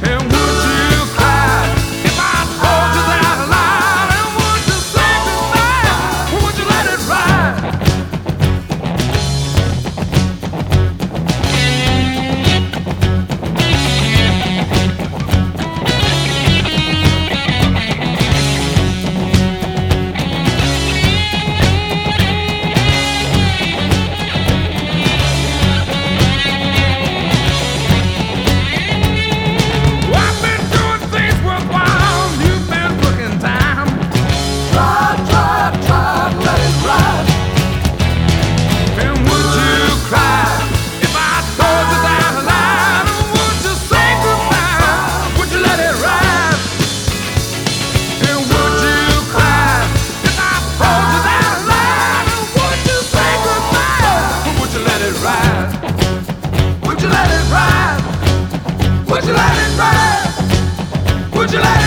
And would you cry if I told you that lie? And would you say goodbye? Or would you let it ride? I've been doing things worthwhile. You've been looking down. Try, let it ride. And would you cry if I told you that lie? Or would you say goodbye? Would you let it ride? And would you cry if I told you that lie? Or would you say goodbye? Or would you let it ride? Would you let it ride? Would you let it ride? Would you let